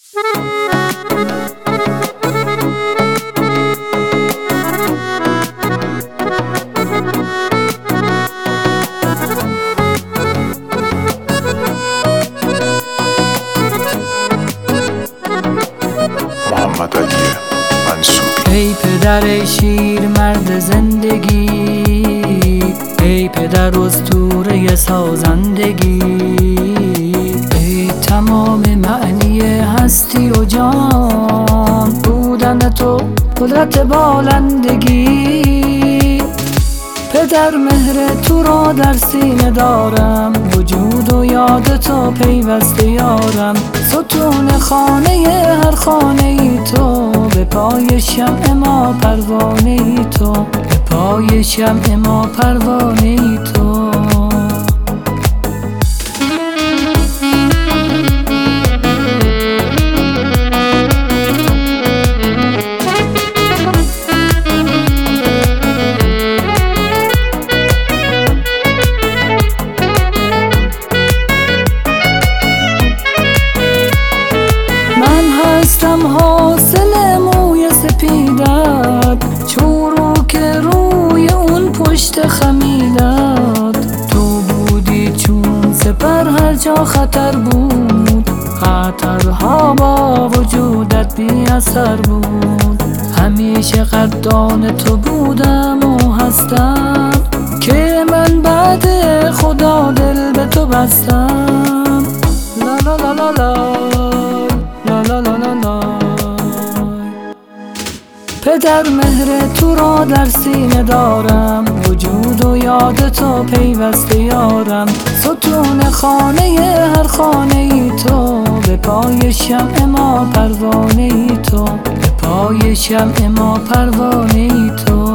محمد علی منصوری. ای پدر شیر مرد زندگی، ای پدر اسطوره سازندگی، ای تمام معنی هستی و جان، بودن تو قدرت بالندگی. پدر مهر تو را در سینه دارم، وجود و یاد تو پیوسته یارم. ستون خانه هر خانه ای تو، به پای شمع ما پروانه ای تو، به پای شمع ما پروانه ای تو. هستم حاصل موی سپیدت، چروک روی اون پشت خمیدت. تو بودی چون سپر هر جا خطر بود، خطرها با وجودت بی اثر بود. همیشه قدردان تو بودم و هستم، که من بعد خدا دل به تو بستم. لا لا لا لا لا لا لا لا لا. پدر مهر تو را در سینه دارم، وجود و یاد تو پیوسته یارم. ستون خانه هر خانه ای تو، به پای شمع ما پروانه ای تو، به پای شمع ما پروانه ای تو.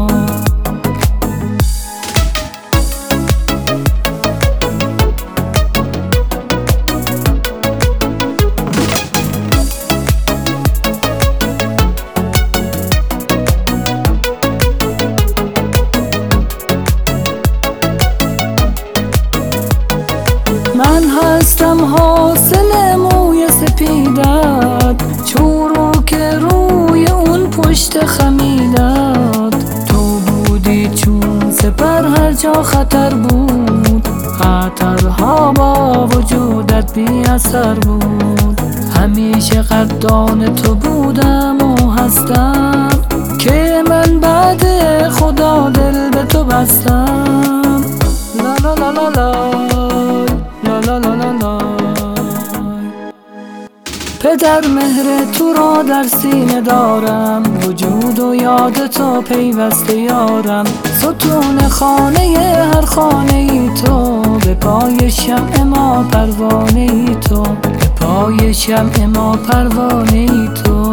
من هستم حاصل موی سپیدت، چروک روی اون پشت خمیدت. تو بودی چون سپر هر جا خطر بود، خطرها با وجودت بی اثر بود. همیشه قدردان تو بودم و هستم، که من بعد خدا دل به تو بستم. لا لا لا لا لا لا لا لا لا. پدر مهر تو را در سینه دارم، وجود و یاد تو پیوسته یارم. ستون خانه هر خانه ای تو، به پای شمع ما پروانه ای تو، به پای شمع ما پروانه ای تو.